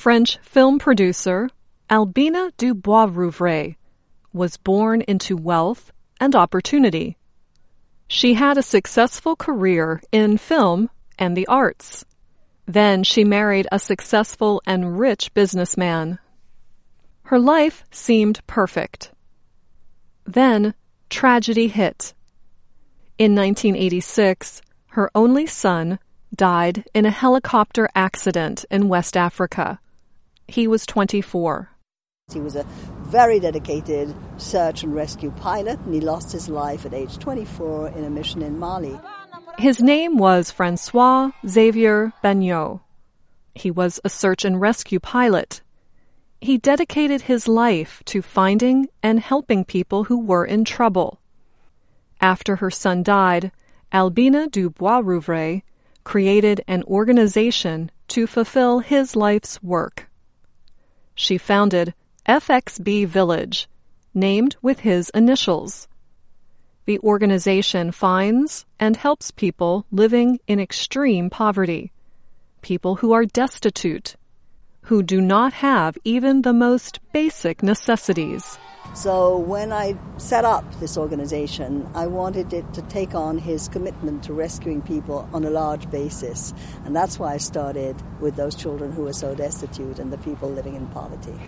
French film producer Albina du Bois-Rouvray was born into wealth and opportunity. She had a successful career in film and the arts. Then she married a successful and rich businessman. Her life seemed perfect. Then tragedy hit. In 1986, her only son died in a helicopter accident in West Africa. He was 24. He was a very dedicated search and rescue pilot, and he lost his life at age 24 in a mission in Mali. His name was Francois Xavier Bagneau. He was a search and rescue pilot. He dedicated his life to finding and helping people who were in trouble. After her son died, Albina du Bois-Rouvray created an organization to fulfill his life's work. She founded FXB Village, named with his initials. The organization finds and helps people living in extreme poverty, people who are destitute, who do not have even the most basic necessities. So when I set up this organization, I wanted it to take on his commitment to rescuing people on a large basis. And that's why I started with those children who were so destitute and the people living in poverty.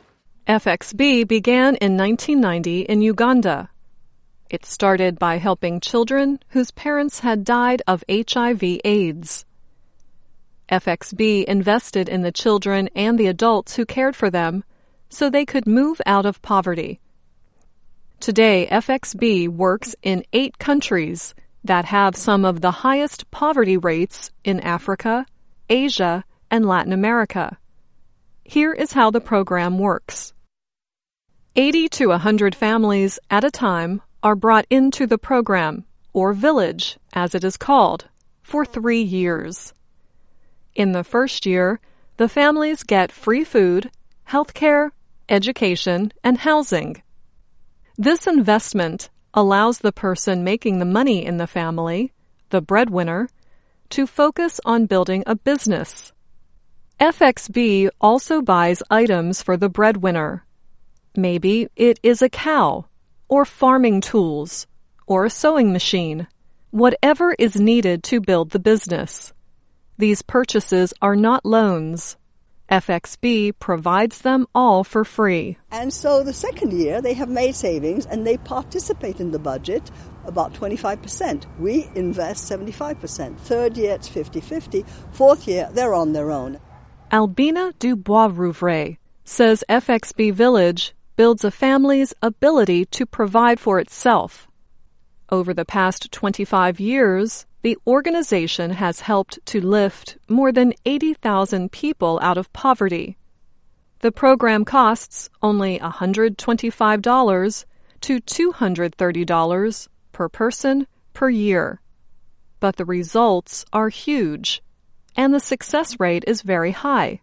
FXB began in 1990 in Uganda. It started by helping children whose parents had died of HIV/AIDS. FXB invested in the children and the adults who cared for them so they could move out of poverty. Today, FXB works in 8 countries that have some of the highest poverty rates in Africa, Asia, and Latin America. Here is how the program works. 80 to 100 families at a time are brought into the program, or village, as it is called, for 3 years. In the first year, the families get free food, health care, education, and housing. This investment allows the person making the money in the family, the breadwinner, to focus on building a business. FXB also buys items for the breadwinner. Maybe it is a cow, or farming tools, or a sewing machine, whatever is needed to build the business. These purchases are not loans. FXB provides them all for free. And so the second year, they have made savings and they participate in the budget about 25%. We invest 75%. Third year, it's 50-50. Fourth year, they're on their own. Albina du Bois-Rouvray says FXB Village builds a family's ability to provide for itself. Over the past 25 years, the organization has helped to lift more than 80,000 people out of poverty. The program costs only $125 to $230 per person per year. But the results are huge, and the success rate is very high.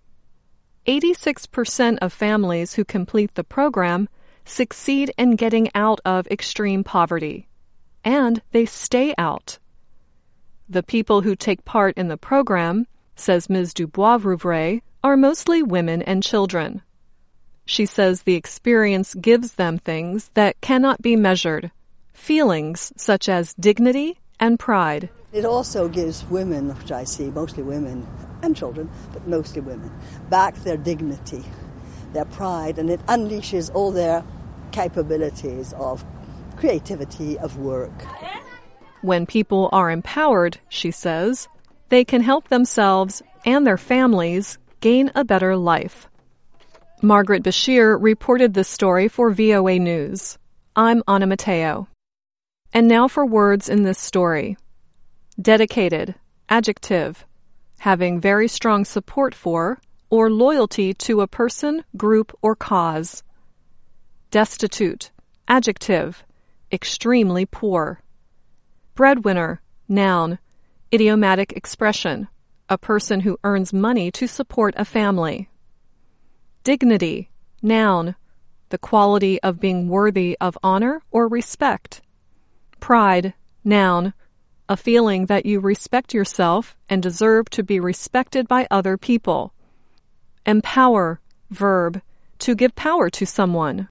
86% of families who complete the program succeed in getting out of extreme poverty, and they stay out. The people who take part in the program, says Ms. du Bois-Rouvray, are mostly women and children. She says the experience gives them things that cannot be measured, feelings such as dignity and pride. It also gives women, which I see, mostly women and children, but mostly women, back their dignity, their pride, and it unleashes all their capabilities of creativity, of work. When people are empowered, she says, they can help themselves and their families gain a better life. Margaret Bashir reported this story for VOA News. I'm Ana Mateo. And now for words in this story. Dedicated, adjective, having very strong support for or loyalty to a person, group, or cause. Destitute, adjective, extremely poor. Breadwinner, noun, idiomatic expression, a person who earns money to support a family. Dignity, noun, the quality of being worthy of honor or respect. Pride, noun, a feeling that you respect yourself and deserve to be respected by other people. Empower, verb, to give power to someone.